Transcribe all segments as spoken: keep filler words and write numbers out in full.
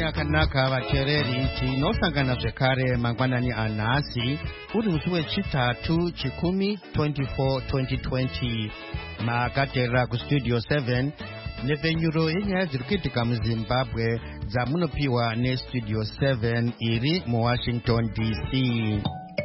yakanaka vateereri, tinosangana zvekare mangwanani anhasi uri musi wechitatu chikumi twenty-four twenty twenty. Makateerera kustudio seven nepfenyuro yenyaya dziri kuitika muzimbabwe dzamunopiwa nestudio seven iri muwashington D C.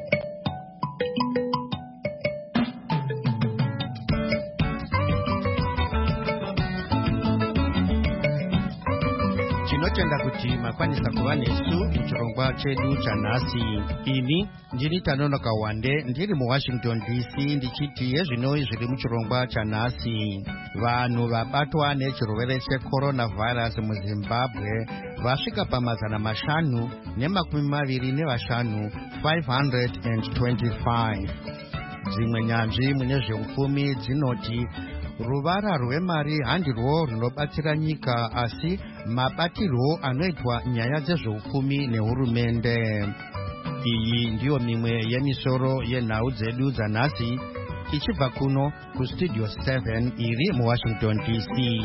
Tinotenda kuti makwanisa kuva nesu muchirongwa chedu chanhasi. Ini ndini Tanonoka Wande ndiri muwashington D C ndichiti yezvinoi zviri muchirongwa chanhasi. Vanhu vabatwa nechirwere checoronavirus muzimbabwe vasvika pamazana mashanu nemakumi maviri nevashanu five hundred twenty-five. Dzimwe nyanzvi mune zveupfumi dzinoti ruvara rwemari handirwo runobatsira nyika, asi mabatirwo anoitwa nyaya dzezveupfumi nehurumende. Iyi ndiyo mimwe yemisoro yenhau dzedu dzanhasi ichibva kuno kustudio seven iri muwashington D C.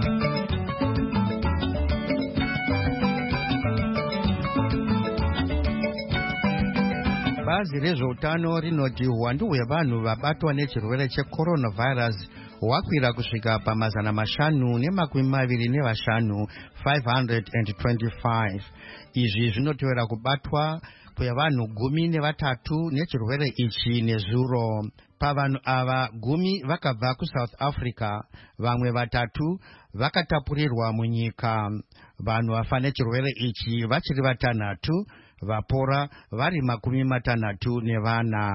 Bazi rezveutano rinoti uwandu hwevanhu vabatwa nechirwere checoronavirus hwakwira kusvika pamazana mashanu nemakumi maviri nevashanu five hundred twenty-five. Izvi zvinotevera kubatwa kwevanhu gumi nevatatu nechirwere ichi nezuro. Pavanhu ava gumi vakabva kuSouth Africa, vamwe vatatu vakatapurirwa munyika. Vanhu vafa nechirwere ichi vachiri vatanhatu, vapora vari makumi matanhatu nevana.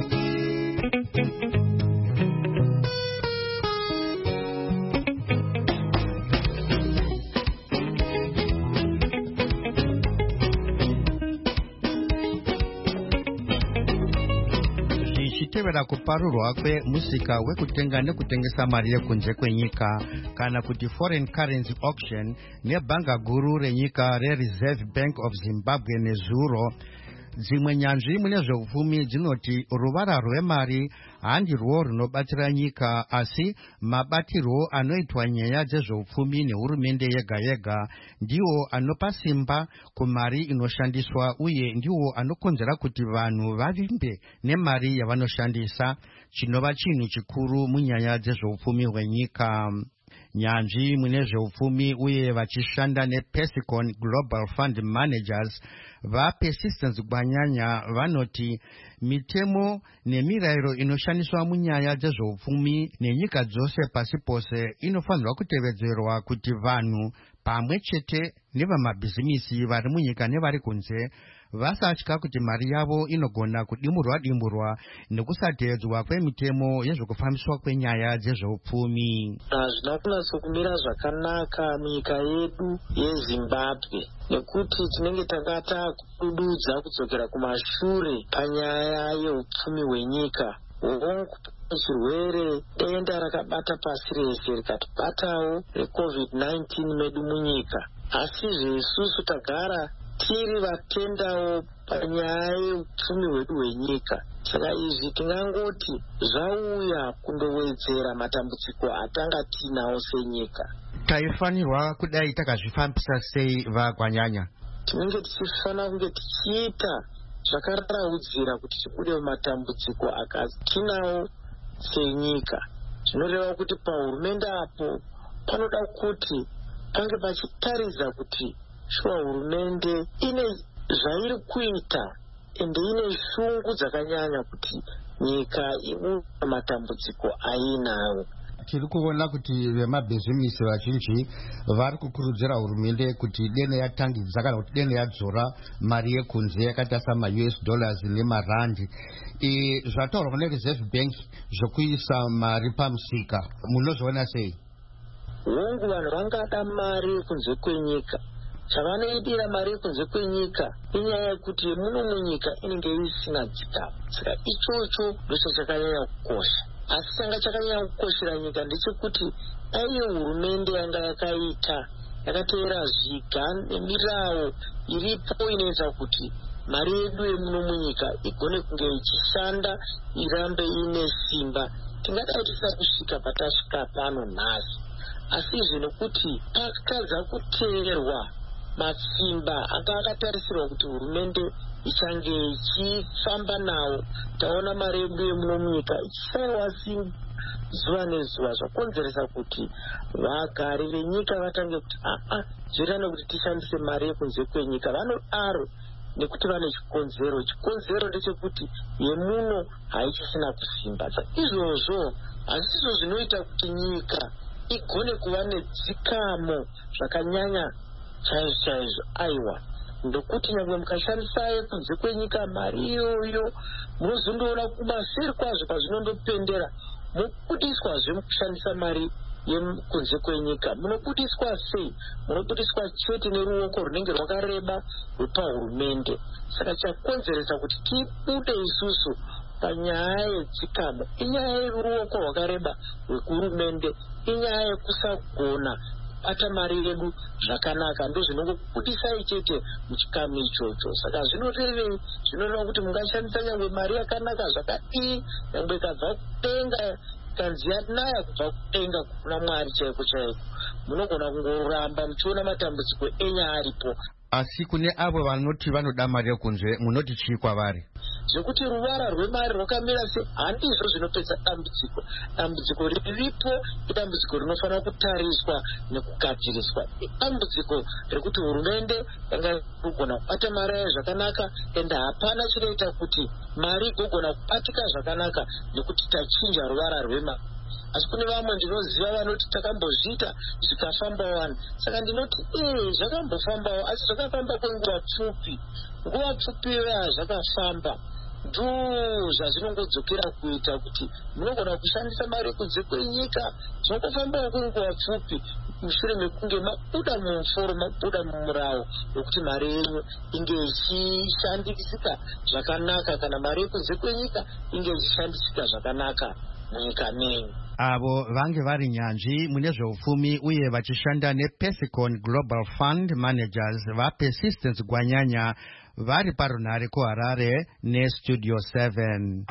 Tevera kuparurwa kwemusika wekutenga nekutengesa mari yekunze kwenyika kana kuti foreign currency auction nebhanga guru renyika reReserve Bank of Zimbabwe nezuro. Dzimwe nyanzvi mune zveupfumi dzinoti ruvara rwemari handirwo runobatsira nyika, asi mabatirwo anoitwa nyaya dzezveupfumi nehurumende yega yega ndiwo anopa simba kumari inoshandiswa, uye ndiwo anokonzera kuti vanhu vavimbe nemari yavanoshandisa, chinova chinhu chikuru munyaya dzezveupfumi hwenyika. Nyanzvi mune zveupfumi uye vachishanda nePesicon Global Fund Managers vaPersistence Gwanyanya vanoti mitemo nemirayiro inoshandiswa munyaya dzezveupfumi nenyika dzose pasi pose inofanirwa kutevedzerwa kuti vanhu pamwe chete nevamabhizimisi vari munyika nevari kunze vasatya kuti mari yavo inogona kudimurwa dimurwa nekusatedzwa kwemitemo yezvekufambiswa kwenyaya dzezveupfumi. Hazvina kunatso kumira zvakanaka munyika yedu yeZimbabwe, nekuti tinenge takata kudududza kudzokera kumashure panyaya yeupfumi hwenyika. Chirwere denda rakabata pasi rese rikatibatawo recovid nineteen medu munyika, asi zvesusu tagara tiri vatendawo panyaya yeupfumi hwedu hwenyika. Saka izvi tingangoti zvauya kundowedzera matambudziko atanga tinawo senyika. Taifanirwa kudai takazvifambisa sei vaGwanyanya? Tinenge tichifanira kunge tichiita zvakaraudzira kuti tibude mumatambudziko akatinawo senyika. Zvinoreva kuti pahurumende apo panoda kuti pange pachitaridza kuti shuwa hurumende ine zvairi kuita ende ine shungu dzakanyanya kuti nyika ibude matambudziko ainawo. Tiri kuona kuti vemabhizimisi vazhinji vari kukurudzira hurumende kuti dene yatangidza kana kuti dene yadzora mari yekunze yakaita sama-U S dollars nemarandi. Zvataurwa neReserve Bank zvokuisa mari pamusika, munozviona sei? Hongu vanhu vangada mari yekunze kwenyika. Chavanoidira mari yekunze kwenyika inyaya yekuti muno munyika inenge isina chikamu. Saka ichocho ndicho chakanyanya kukosha. Asi changa chakanyanya kukoshera nyika ndechekuti aiye hurumende yanga yakaita yakateera zviga nemirawo iripo inoita kuti mari yedu yemuno munyika igone kunge ichishanda, irambe ine simba. Tingadai tisati kusvika patasvika pano nhasi, asi izvi nekuti pakadza kuteerwa matsimba anga akatarisirwa kuti hurumende ichange ichifamba nawo. Taona mari yedu yemuno munyika ichishaiwa simba zuva nezuva, zvakonzeresa kuti vagari venyika vatange kuti aa zvirane kuti tishandise mari yekunze kwenyika. Vanodaro nekuti vane chikonzero. Chikonzero ndechekuti yemuno haichisina kusimba. Izvozvo hazvo zvinoita kuti nyika igone kuva nedzikamo zvakanyanya chaizvo chaizvo. Aiwa, ndokuti nyangwe mukashandisa yekunze kwenyika mari iyoyo munozondoona kumaseri kwazvo pazvinondopendera mubudiswazve mukushandisa mari yekunze kwenyika. Munobudiswa sei? Munobudiswa chete neruoko runenge rwakareba rwepahurumende. Saka chakonzeresa kuti tibude isusu panyaya yedzikamo inyaya yeruoko rwakareba rwekuhurumende, inyaya yekusagona kubata mari yedu zvakanaka, ndo zvinongobudisai chete muchikamu ichocho. Saka zvinorevei? Zvinoreva kuti mungashandisa nyangwe mari yakanaka zvakadii, nyangwe ikabva kudenga kanzi yanaya kubva kudenga kuna Mwari chaiko chaiko, munogona kungoramba muchiona matambudziko enyaya aripo. Asi kune avo vanoti vanoda mari yekunze munoti chii kwavari? Zvekuti ruvara rwemari rwakamira se handizvo zvinopedza dambudziko. Dambudziko riripo idambudziko rinofanira kutariswa nekugadziriswa. Dambudziko rekuti hurumende yanga kugona kubata mari yayo zvakanaka, ende hapana chinoita kuti mari igogona kubatika zvakanaka nekuti tachinja ruvara rwemari. Asi kune vamwe ndinoziva vanoti takambozviita zvikafamba wani. Saka ndinoti eh zvakambofambawo, asi zvakafamba kwenguva pfupi. Nguva pfupi ya zvakafamba ndo zvazvinongodzokera kuita kuti munogona kushandisa mari kunze kwenyika zvinongofambawo kwenguva pfupi mushure mekunge mabuda mumuforo, mabuda mumurawo wekuti mari yenyu inge ichishandisika zvakanaka, kana mari yekunze kwenyika inge ichishandisika zvakanaka munyika menyu. Avo vange vari nyanzvi mune zveupfumi uye vachishanda nePesicon Global Fund Managers vaPersistence Gwanyanya vari parunhare kuHarare neStudio seven.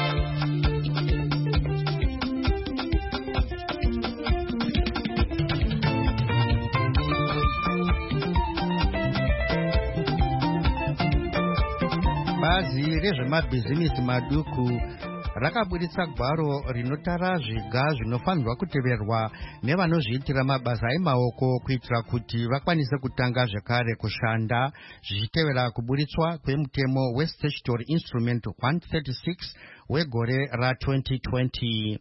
Bazi rezvemabhizimisi maduku rakabuditsa gwaro rinotara zviga zvinofanirwa kuteverwa nevanozviitira mabasa emaoko kuitira kuti vakwanise kutanga zvekare kushanda, zvichitevera kubuditswa kwemutemo weStatutory Instrument one thirty-six wegore ratwenty twenty.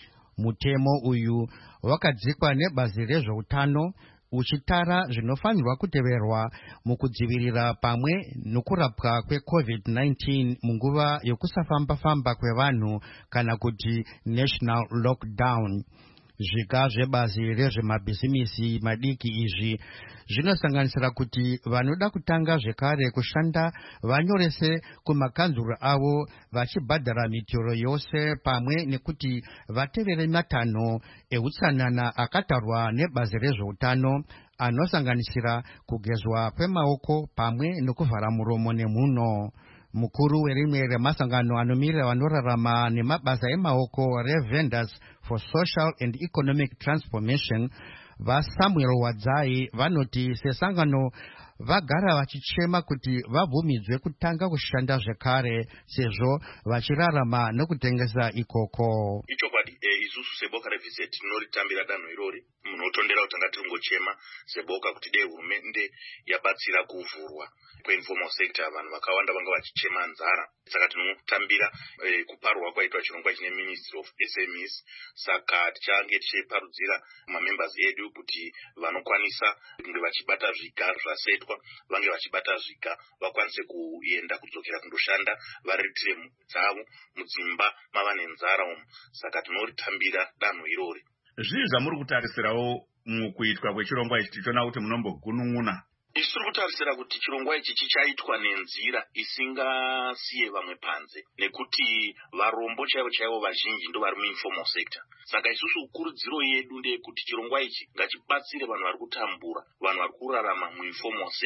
Mutemo uyu wakadzikwa nebazi rezveutano uchitara zvinofanirwa kuteverwa mukudzivirira pamwe nokurapwa kweCovid nineteen munguva yokusafamba-famba kwevanhu kana kuti national lockdown. Zviga zvebazi rezvemabhizimisi madiki izvi zvinosanganisira kuti vanoda kutanga zvekare kushanda vanyorese kumakanzuru avo vachibhadhara mitoro yose, pamwe nekuti vatevere matanho eutsanana akatarwa nebazi rezveutano anosanganisira kugezwa kwemaoko pamwe nekuvhara muromo nemhuno. Mukuru werimwe remasangano anomirira vanorarama nemabasa emaoko reVendors for Social and Economic Transformation vaSamuel Wadzai vanoti sesangano vagara vachichema kuti vabvumidzwe kutanga kushanda zvekare sezvo vachirarama nokutengesa ikoko. Ichokwadi e, isusu seboka revizet tinoritambira danho irori munotondera kutanga tiringochema seboka kuti dei hurumende yabatsira kuvhurwa kweinformal sector, vanhu vakawanda vanga vachichema nzara. Saka tinotambira e, kuparwa kwaitwa chirongwa chine Ministry of S M Es. Saka tichange tichiparudzira mamembers edu kuti vanokwanisa kunge vachibata zviga zvasetwa vange vachibata zviga vakwanise kuenda kudzokera kundoshanda varitire dzavo mudzimba mava nenzara umu. Saka tinoritambira danho irori. Zvii zvamuri kutarisirawo mukuitwa kwechirongwa ichi tichiona kuti munombogunun'una? Isu tiri kutarisira kuti chirongwa ichi chichaitwa nenzira isingasiye vamwe panze, nekuti varombo chaivo chaivo vazhinji ndo vari muinformal sector. Saka isusu kurudziro yedu ndeyekuti chirongwa ichi ngachibatsire vanhu vari kutambura, vanhu vari kurarama muinformal sector.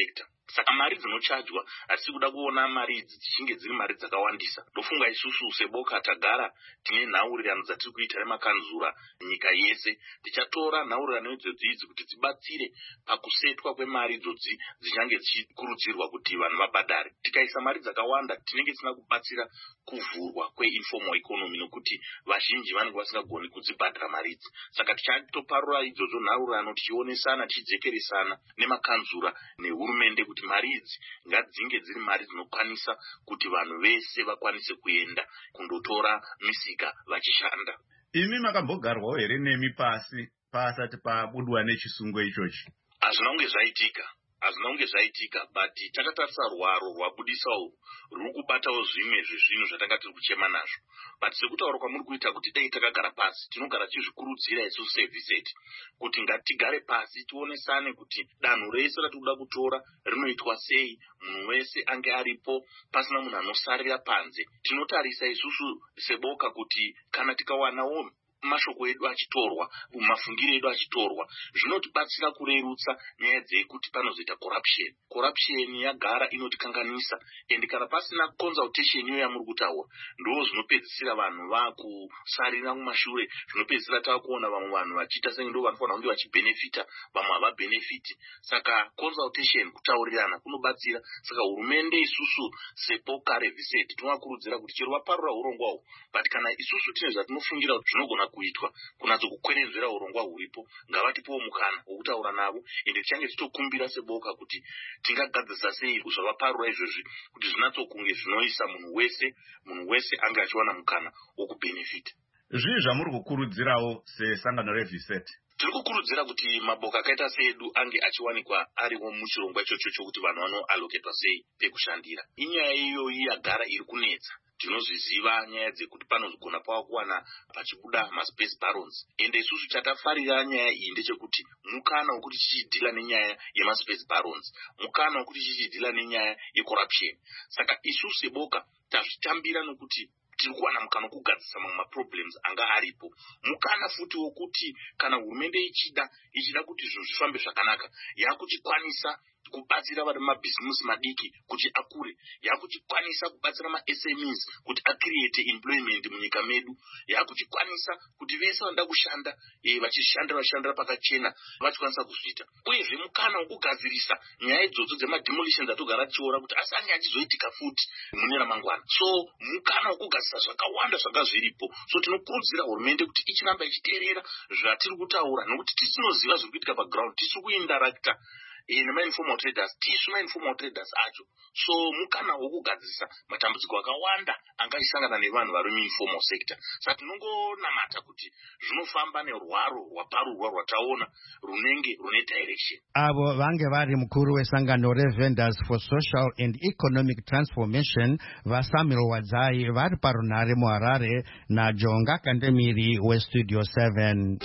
saka mari dzinochajwa asi kuda kuona mari idzi dzichinge dziri mari dzakawandisa. Ndofunga isusu seboka tagara tine nhaurirano dzatiri kuita nemakanzura nyika yese. Tichatora nhaurirano idzodzi idzi kuti dzibatsire pakusetwa kwemari idzodzi dzichange dzichikurudzirwa kuti vanhu vabhadhare. Tikaisa mari dzakawanda tinenge tisina kubatsira kuvhurwa kweinformal economy nokuti vazhinji vanenge vasingagoni kudzibhadhara mari idzi. Saka tichatoparura idzodzo nhaurirano tichionesana tichidzekeresana nemakanzura nehurumende kuti mari idzi ngadzinge dziri mari dzinokwanisa kuti vanhu vese vakwanise kuenda kundotora misika vachishanda. Imi makambogarwawo here nemi pasi pasati pabudwa nechisungo ichochi? Hazvina kunge zvaitika. hazvina kunge zvaitika, but takatarisa rwaro rwabudisawo ruri kubatawo zvimwe zvezvinhu zvatanga tiri kuchema nazvo. But sekutaura kwamuri kuita kuti dai takagara pasi, tinogara tichizvikurudzira isusu sevhiseti kuti ngatigare pasi tionesane kuti danho rese ratiri kuda kutora rinoitwa sei, munhu wese ange aripo pasina munhu anosarira panze. Tinotarisa isusu seboka kuti kana tikawanawo mashoko edu achitorwa, mafungiro edu achitorwa, zvinotibatsira kurerutsa nyaya dzekuti panozoita corruption. Corruption yagara inotikanganisa, ende kana pasina consultation iyo yamuri kutaura, ndo zvinopedzisira vanhu vakusarira mumashure, zvinopedzisira takuona vamwe vanhu vachiita senge ndo vanofanira kunge vachibenefita, vamwe havabenefiti. Saka consultation, kutaurirana kunobatsira. Saka hurumende isusu sepoka reviseti tinovakurudzira kuti chero vaparura urongwawo, but kana isusu tine zvatinofungira kuti zvinogona kuitwa kunatso kukwerenzera urongwa huripo, ngavatipowo mukana wokutaura navo, ende tichange tichitokumbira seboka kuti tingagadzirisa sei zvavaparura izvozvi kuti zvinatso kunge zvinoisa munhu wese munhu wese ange achiwana mukana wokubenefita. Zvii zvamuri kukurudzirawo sesangano reviseti? Tiri kukurudzira kuti maboka akaita seedu ange achiwanikwa ariwo muchirongwa ichocho chokuti vanhu vanoalloketwa sei pekushandira. Inyaya iyoyi yagara iri kunetsa. Tinozviziva nyaya dzekuti panogona pava kuwana pachibuda maspace barons, ende isusu chatafarira nyaya iyi ndechekuti mukana wekuti tichidhila nenyaya yemaspace barons, mukana wekuti tichidhila nenyaya yecorruption. Saka isusu seboka tazvitambira nokuti tiri kuwana mukana wokugadzisa mamwe maproblems anga aripo. Mukana futi wokuti kana hurumende ichida ichida kuti zvinhu zvifambe zvakanaka, yakuchikwanisa kubatsira vari mabhizimusi madiki kuti akure, yakuchikwanisa kubatsira ma-S M Es kuti acreate employment munyika medu, yakuchikwanisa kuti vese vanoda kushanda e, vachishandira vashandira pakachena vachikwanisa kuzviita. Uyezve mukana wokugadzirisa nyaya idzodzo dzemademolitions atogara tichiona kuti asange achizoitika futi mune ramangwana. So mukana wokugadzirisa zvakawanda zvanga zviripo. So tinokurudzira hurumende kuti ichinamba ichiteerera zvatiri kutaura, nokuti tisinoziva zviri kuitika paground, tisiri kuindarakta nema-informal traders, tisu ma-informal traders acho. So mukana wokugadzirisa matambudziko akawanda angaisangana nevanhu vari mu-informal sector. Saka tinongonamata kuti zvinofamba nerwaro rwaparurwa rwataona runenge rune direction. Avo vange vari mukuru wesangano re-Vendors for Social and Economic Transformation vaSamuel Wadzai vari parunhare muHarare naJonga Kandemiri weStudio seven.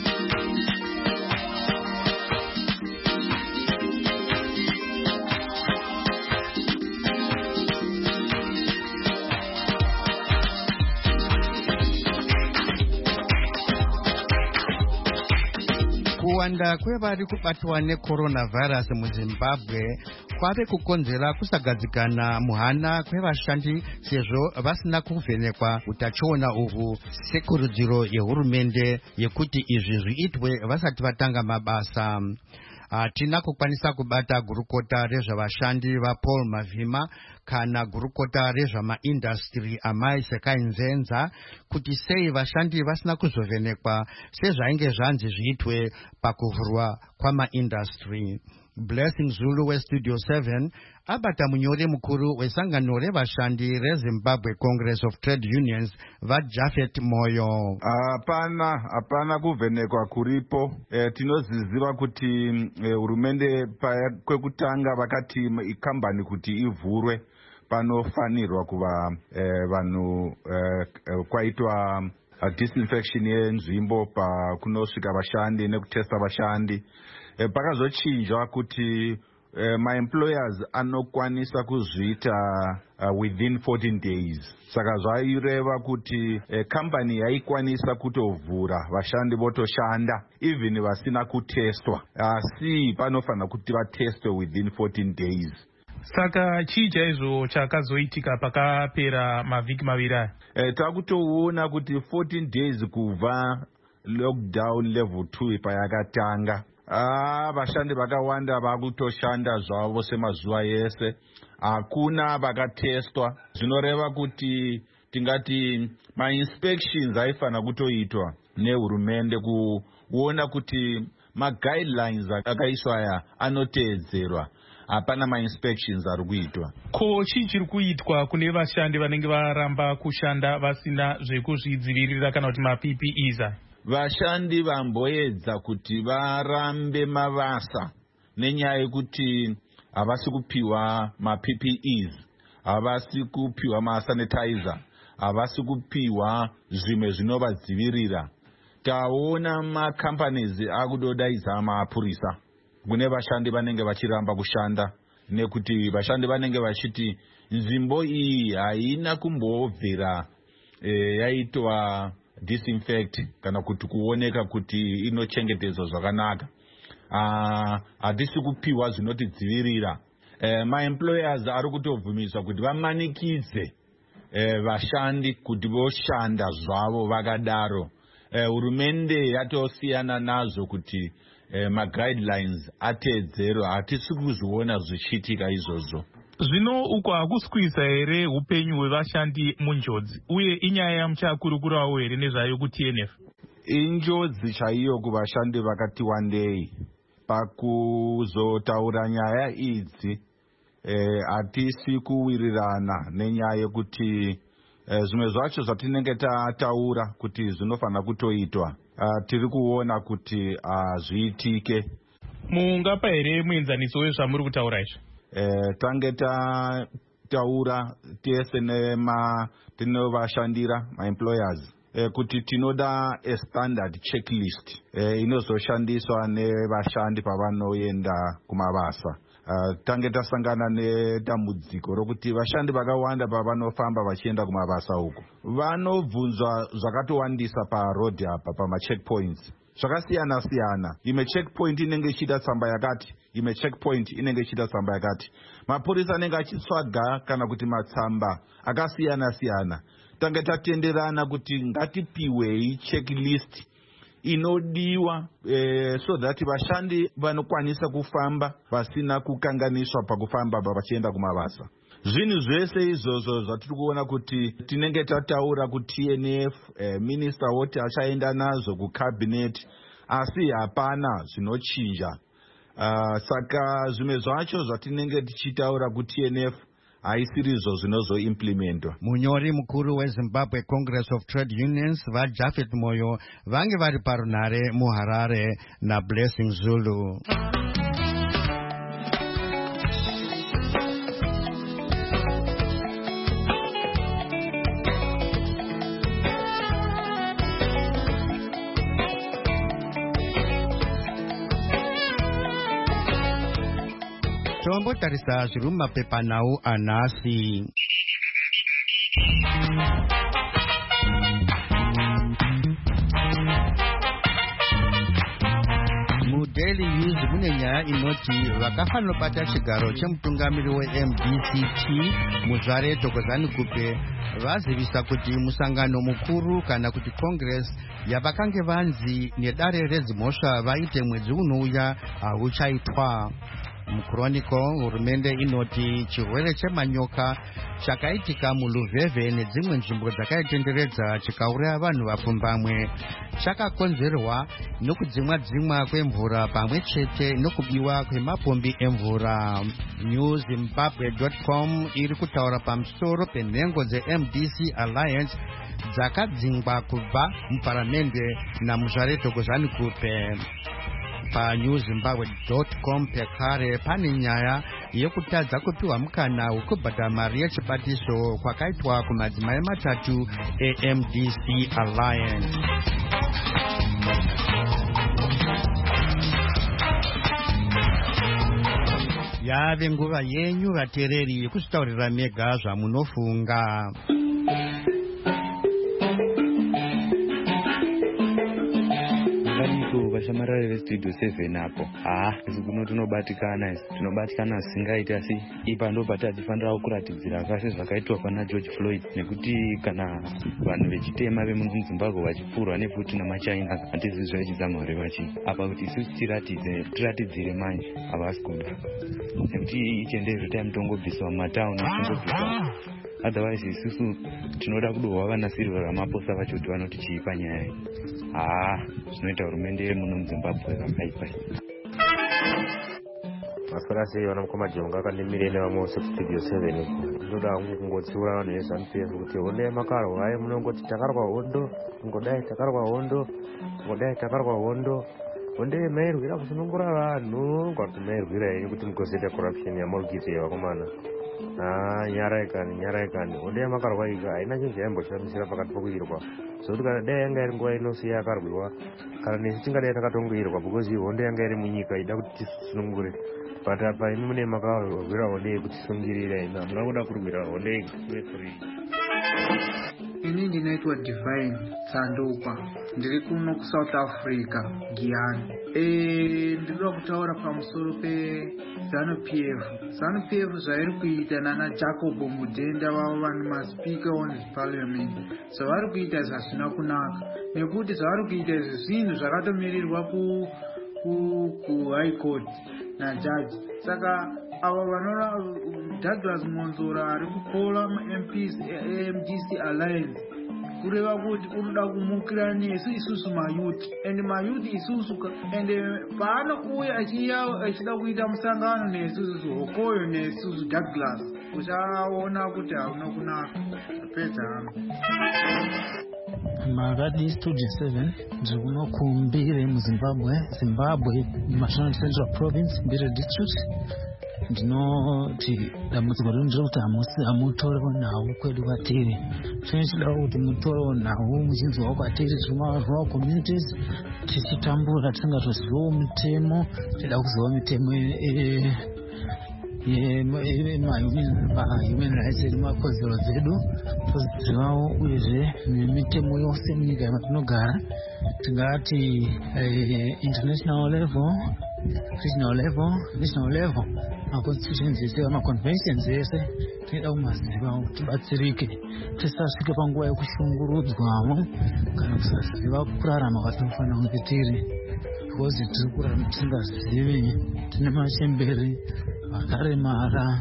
Kuwanda kwevari kubatwa necoronavirus muZimbabwe kwave kukonzera kusagadzikana muhana kwevashandi sezvo vasina kuvhenekwa utachiona uhwu sekurudziro yehurumende yekuti izvi zviitwe vasati vatanga mabasa. Hatina kukwanisa kubata gurukota rezvavashandi vaPaul Mavhima kana gurukota rezvamaindastri Amai Sekainzenza kuti sei vashandi vasina kuzovhenekwa sezvainge zvanzi zviitwe pakuvhurwa kwamaindastri. Blessing Zulu weStudio seven abata munyori mukuru wesangano revashandi reZimbabwe Congress of Trade Unions vaJafet Moyo. Hapana, hapana kuvhenekwa kuripo. E, tinoziziva kuti hurumende e, kwekutanga vakati ikambani kuti ivhurwe panofanirwa kuva e, vanhu e, kwaitwa uh, disinfection yenzvimbo pakunosvika vashandi nekutesta vashandi. E, pakazochinjwa kuti uh, maemployers anokwanisa kuzviita uh, within fourteen days. Saka zvaireva kuti uh, company yaikwanisa kutovhura vashandi votoshanda even vasina kutestwa, asi panofanira kuti vatestwe within fourteen days. Saka chii chaizvo chakazoitika pakapera mavhiki maviri aya? Eh, takutoona kuti fourteen days kubva lockdown level two payakatanga, ah, vashandi vakawanda vakutoshanda zvavo semazuva yese, hakuna vakatestwa. Zvinoreva kuti tingati ma-inspections aifanira kutoitwa nehurumende kuona kuti ma-guidelines akaiswa aya anoteedzerwa. Hapana ma-inspections ari kuitwa. Ko chii chiri kuitwa kune vashandi vanenge varamba kushanda vasina zvekuzvidzivirira kana kuti ma-P P Es? Vashandi vamboedza kuti varambe mabasa nenyaya yekuti havasi kupiwa ma-P P Es, havasi kupiwa ma-sanitizer, havasi kupiwa zvimwe zvinovadzivirira. Taona ma-companies akudodaidza mapurisa kune vashandi vanenge vachiramba kushanda, nekuti vashandi vanenge vachiti nzvimbo iyi haina kumbobvera e, yaitwa disinfect kana kuti kuoneka kuti inochengetedzwa zvakanaka. Hatisi kupiwa zvinotidzivirira. E, maemployers ari kutobvumiswa kuti vamanikidze e, vashandi kuti voshanda zvavo vakadaro. Hurumende e, yatosiyana nazvo kuti Eh, ma-guidelines ateedzerwa. Hatisi kuzviona zvichiitika izvozvo. Zvino uko hakusi kuisa here upenyu hwevashandi munjodzi, uye inyaya yamuchakurukurawo here nezvayo ku-T N F? Injodzi chaiyo kuvashandi vakati wandei. Pakuzotaura nyaya idzi hatisi eh, kuwirirana nenyaya yekuti eh, zvimwe zvacho zvatinenge tataura kuti zvinofanira kutoitwa, Uh, tiri kuona kuti hazviitike. Uh, Mungapa here muenzaniso wezvamuri kutaura izvo? Eh, tange tataura tese tinovashandira ma-employers eh, kuti tinoda a standard checklist eh, inozoshandiswa nevashandi pavanoenda kumabasa. Uh, tange tasangana nedambudziko rokuti vashandi vakawanda pavanofamba vachienda kumabasa uko vanobvunzwa zvakatowandisa paroad apa pama-checkpoints zvakasiyana siyana. Imwe checkpoint inenge ichida tsamba yakati, imwe checkpoint inenge ichida tsamba yakati. Mapurisa anenge achitsvaga kana kuti matsamba akasiyana siyana. Tange tatenderana kuti ngatipiwei checklist inodiwa eh, so that vashandi vanokwanisa kufamba vasina kukanganiswa pakufamba vachienda kumabasa. Zvinhu zvese izvozvo zvatiri kuona kuti tinenge tataura ku-T N F, eh, minister woti achaenda nazvo kucabinet, asi hapana zvinochinja. Uh, saka zvimwe zvacho zvatinenge tichitaura ku-T N F haisirizvo zvinozoimplementwa. Munyori mukuru weZimbabwe Congress of Trade Unions vaJafet Moyo vange vari parunhare muHarare naBlessing Zulu. Tombotarisa zviri mumapepanhau anhasi. MuDaily News mune nyaya inoti vakafa nobata chigaro chemutungamiri we-M D C T muzvare Thokozani Kupe vazivisa kuti musangano mukuru kana kuti Congress yavakange vanzi nedare redzimhosva vaite mwedzi unouya hauchaitwa. Muchronicle hurumende inoti chirwere chemanyoka chakaitika muLuveve nedzimwe nzvimbo dzakaitenderedza chikauraya vanhu vapfumbamwe chakakonzerwa nokudzimwa dzimwa kwemvura pamwe chete nokubiwa kwemapombi emvura. new zimbabwe dot com iri kutaura pamusoro penhengo dze-M D C Alliance dzakadzingwa kubva muparamende namuzvare Thokozani Kupe. Pa new zimbabwe dot com pekare pane nyaya yekutadza kupiwa mukana wekubhadhara mari yechibatiso kwakaitwa kumadzimai matatu e-M D C Alliance. yave nguva yenyu vateereri yekuzvitaurira mega zvamunofunga. Vashamarare vestudio seven apo haa isi kuno tinobatikana isi tinobatikana zvisingaiti asi ipa ndo patatifanira kuratidzira kwase zvakaitwa pana George Floyd nekuti kana vanhu vechitema vemuzimbabwe vachipfurwa nefuti namachina hatizivi zvaichizama kureva chii apa kuti isusu tiratidze tiratidzire manje havasi kuda nekuti iche ndezvo taimutongobviswa mumatauni tongobviswa otherwise isusu tinoda kudohwa vanasirwa ramaposa vacho kuti vanoti chii panyaya iyi haa zvinoita hurumende yemuno muzimbabwe vakaipa. Maswera sei vanamukoma Jonga akandimire nevamwe vose kustudio seven ndoda hangu kungotsiura vanhu veZANU P F kuti hondo yemakarwa hayi munongoti takarwa hondo ngodai takarwa hondo ngodai takarwa hondo hondo yemairwira kusunungura vanhu kwati mairwira yenyu kuti mugozoita corruption yamorgite yevakomana haa nyaraikani nyaraikani hondo yemakarwa ika haina chinhu chayaimboshandisira pakati pokuirwa zokuti kana dai yanga iri nguva inosiya yakarwiwa kana nesu tingadai takatongoirwa because hondo yanga iri munyika ida kuti tisunungure but apa imi mune makarwira hondo yekuti sungirira ina hamuna kuda kurwira hondo iwe free. Ini ndinoitwa Divine Tsandupa ndiri kuno kuSouth Africa Giyani. Eh ndinoda kutaura pamusoro peZANU P F. ZANU P F zvairi kuita nana Jacob Mudenda vavo vanhu maSpeaker on his parliament zvavari kuita zvasina kunaka nekuti zvavari kuita izvi zvinhu zvakatomirirwa ku ku High Court najaji saka ava vanora Douglas Monzora ari kupola M Ps A M D C Alliance kureva kuti unoda kumukira nesu isusu mayuth and mayuth isusu and paanokuya achiya achida kuita musangano nesusu Hokoyo nesusu Douglas uchaona kuti hauna kunaka pedza hano. Magadi Studio seven ndiri kunokumbire muZimbabwe Zimbabwe National Central Province Mbire District ndinoti dambudziko rino ndiri kuti hamusi hamutorewo nhau kwedu kwatiri tinochida kuti mutorewo nhau muchinzwawo kwatiri rural communities tichitambura tisingatozivawo mitemo tida kuziva mitemo yemahuman rights edu makodzero dzedu tozivawo uyezve nemitemo yose munyika yamatinogara tingati international level regional level national level maconstitutions ese maconventions ese tinoda kumaziva tibatsirike tisasvike panguva yekushungurudzwawo kana kusaziva kurarama kwatinofanira kunge tiri because tiri kurarama tisingazivi tine machemberi vakaremara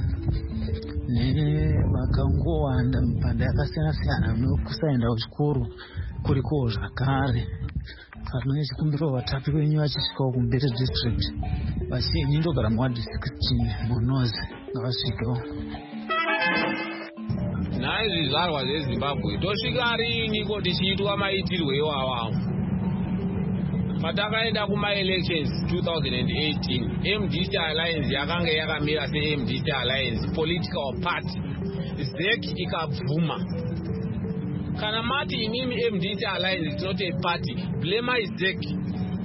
nevakangowanda mipanda yakasiyana siyana nokusaenda kuchikoro kurikowo zvakare kana chikumbiro vatatu venyu vachisvikawo kuMbere district vachinyi ndogara muwadi sixteen munozi ngavasvikewo. Nhai zvizvarwa zveZimbabwe tosvika rini ko tichiitwa maitirwe iwawawo patakaenda kuma-elections two thousand eighteen M D C Alliance yakanga yakamira se-M D C Alliance political party Z E C ikabvuma kana mati inimi M D C Alliance is not a party blame is Z E C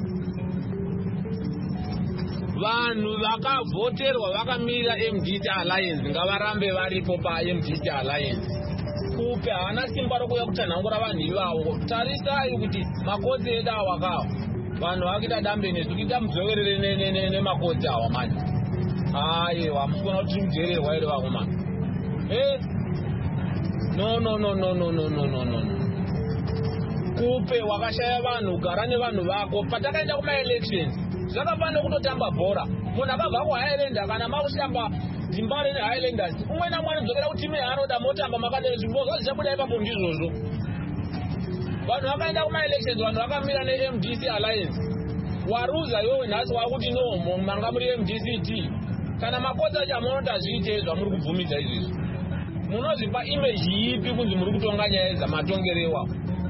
vanhu vakavhoterwa vakamira M D C Alliance ngavarambe varipo pa-M D C Alliance kupe havana simba rokuya kutanhangura vanhu ivavo tarisai kuti makodzi edu awakawa vanhu vakuita dambe nesu kuita mudzoverere nemakotsi awa manje aiwa musikuona kuti timudzererwa ere vakomana e no no no no no no no no no kupe wakashaya vanhu gara nevanhu vako patakaenda kuma-elections zvakafanira kutotamba bhora munhu akabva kuHighlanders kana makushamba Zimbabwe neHighlanders umwe namwe anodzokera kutime yaanoda motamba makadere zvimbozo zvichabuda ipapo ndizvozvo vanhu vakaenda kuma-elections vanhu vakamira ne-M D C Alliance waruza iwewe nhasi wakuti no manga muri M D C T kana makodzi acho amunoti azviite zvamuri kubvumidza izvizvi munozvipa image ipi kunzi muri kutonga nyaya dzamatongerewa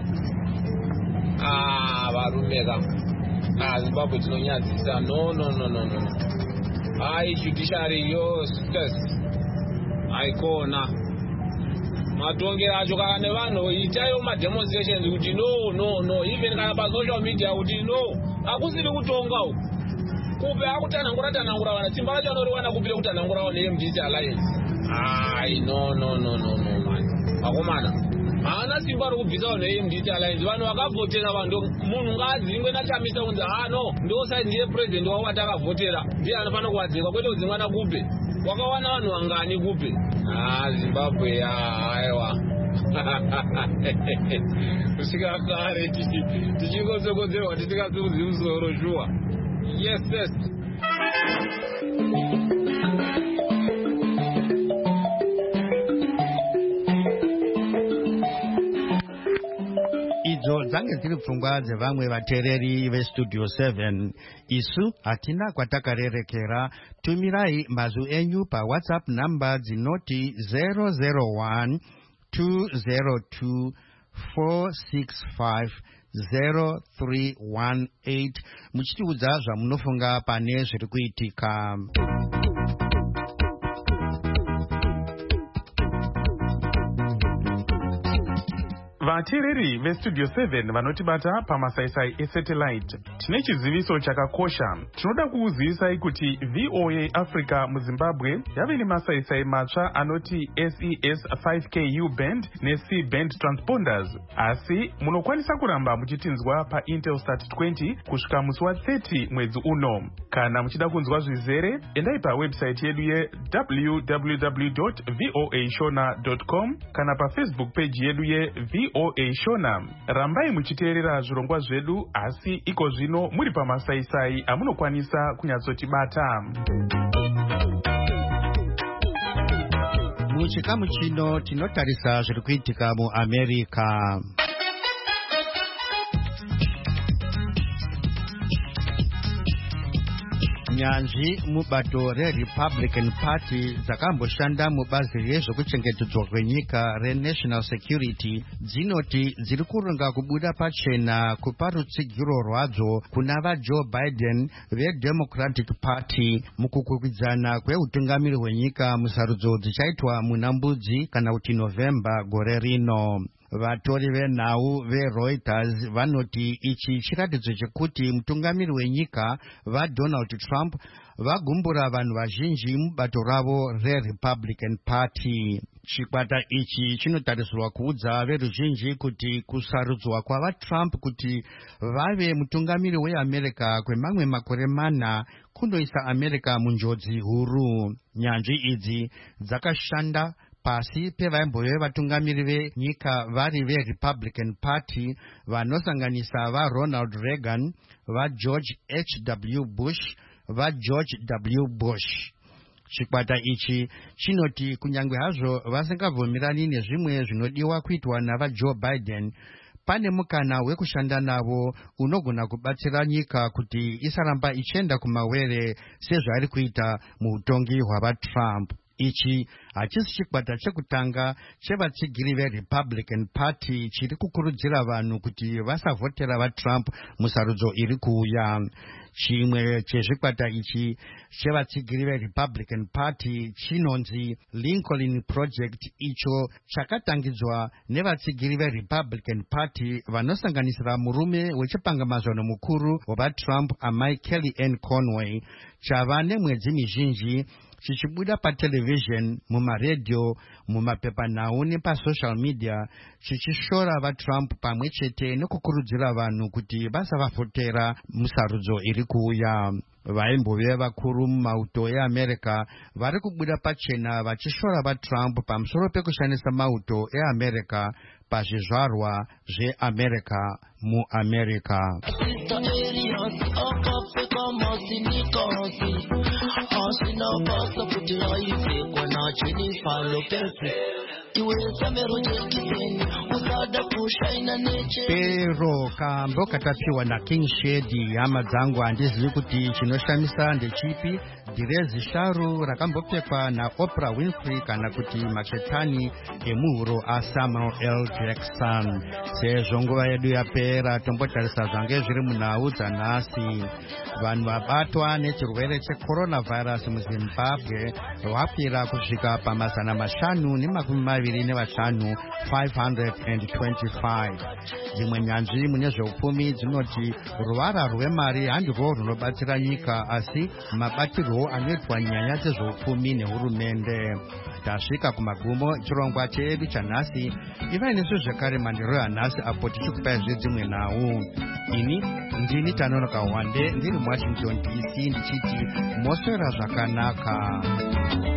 ah varume ka ah Zimbabwe tinonyadzisa no no no no no ai judiciary yo stress aikona matongero acho kana nevanhu itayo mademonstrations kuti no no no even kana pasocial media kuti no hakusiri kutonga uku kupe akutanhangura tanhangura vana simba racho anoriwana kupira kutanhangura wana M D C Alliance. Ai no no no no no man. Akomana. Haana simba rokubvisa vanhu ve M D C Alliance. Vanhu vakavhotera vanhu munhu ngadzingwe natamisa kunzi ah no ndo sai ndiye president wavo watakavhotera. Ndiye anofanira kuwadzika kwete kudzingwana kupe. Wakawana vanhu vangani kupe. Ah Zimbabwe ya aiwa. Kusika kare tichikozokodzerwa tisingaziudzi musoro shuwa. Yes yes. idzo dzange dziri pfungwa dzevamwe vateereri vestudio seven. Isu hatina kwatakarerekera. Tumirai mazwi enyu pawhatsapp namba dzinoti zero zero one two zero two four six five zero three one eight muchitiudza zvamunofunga pane zviri kuitika. vateereri vestudio seven vanotibata pamasaisai esatellite, tine chiziviso chakakosha. Tinoda kukuzivisai kuti V O A Africa muZimbabwe yave nemasaisai matsva anoti S E S five K U band ne-C band transponders, asi munokwanisa kuramba muchitinzwa paintelstat twenty kusvika musi wa-thirty mwedzi uno. Kana muchida kunzwa zvizere, endai pawebsite yedu ye w w w dot voa shona dot com kana pafacebook page yedu ye V O A Shona. Rambai muchiteerera zvirongwa zvedu, asi iko zvino muri pamasaisai amunokwanisa kunyatsotibata. Muchikamu chino tinotarisa zviri kuitika muAmerica. Nyanzvi mubato reRepublican Party dzakamboshanda mubazi rezvekuchengetedzwa kwenyika reNational Security dzinoti dziri kuronga kubuda pachena kupa rutsigiro rwadzo kuna vaJoe Biden veDemocratic Party mukukwikwidzana kweutungamiri hwenyika musarudzo dzichaitwa muna Mbudzi kana kuti November gore rino. Vatori venhau veReuters vanoti ichi chiratidzo chekuti mutungamiri wenyika vaDonald Trump vagumbura vanhu vazhinji mubato ravo reRepublican Party. Chikwata ichi chinotarisirwa kuudza veruzhinji kuti kusarudzwa kwavaTrump kuti vave mutungamiri weAmerica kwemamwe makore mana kunoisa America munjodzi huru. Nyanzvi idzi dzakashanda pasi pevaimbove vatungamiri venyika vari veRepublican Party vanosanganisa vaRonald Reagan, vaGeorge H W Bush, vaGeorge W Bush. Chikwata ichi chinoti kunyange hazvo vasingabvumirani nezvimwe zvinodiwa kuitwa navaJoe Biden, pane mukana wekushanda navo unogona kubatsira nyika kuti isaramba ichienda kumawere sezvari kuita muutongi hwavaTrump. Ichi hachisi chikwata chekutanga chevatsigiri veRepublican Party chiri kukurudzira vanhu kuti vasavhotera vaTrump musarudzo iri kuuya. Chimwe chezvikwata ichi chevatsigiri veRepublican Party chinonzi Lincoln Project, icho chakatangidzwa nevatsigiri veRepublican Party vanosanganisira murume wechipangamazano mukuru wavaTrump amai Kellyanne Conway. Chava nemwedzi mizhinji chichibuda patelevision, mumaredhio, mumapepanhau nepasocial media chichishora vaTrump pamwe chete nekukurudzira vanhu kuti vasavafotera musarudzo iri kuuya. Vaimbove vakuru mumauto eAmerica vari kubuda pachena vachishora vaTrump pamusoro pekushandisa mauto eAmerica pazvizvarwa zveAmerica muAmerica. Pero kambo katapiwa na King Shady, hama dzangu handizivi kuti chinoshamisa ndechipi. Direzi sharu rakambopfekwa na Oprah Winfrey kana kuti maketani emuhuro aSamuel L. Jackson. Sezvo nguva yedu yapera tombotarisa zvange zviri munhau dzanhasi. Vanhu vabatwa nechirwere checoronavirus muZimbabwe vakwira kusvika pamazana mashanu nemakumi maviri vaviri nevashanu five hundred twenty-five. Dzimwe nyanzvi mune zveupfumi dzinoti ruvara rwemari handirwo runobatsira nyika asi mabatirwo anoitwa nyaya dzezveupfumi nehurumende. Tasvika kumagumo chirongwa chedu chanhasi. Ivai nesu zvekare mandiro yanhasi apo tichikupai dzimwe nhau. Ini ndini Tanonoka Wande ndiri muWashington D C ndichiti moswera zvakanaka.